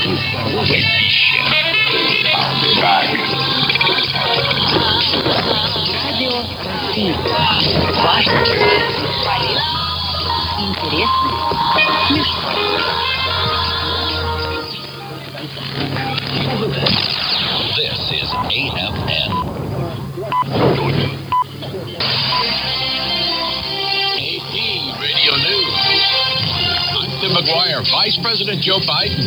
Whiskey shit. I'll be back. Радио России. Важно, интересно, смешно. This is AFN. AP Radio News. I'm Tim McGuire. Vice President Joe Biden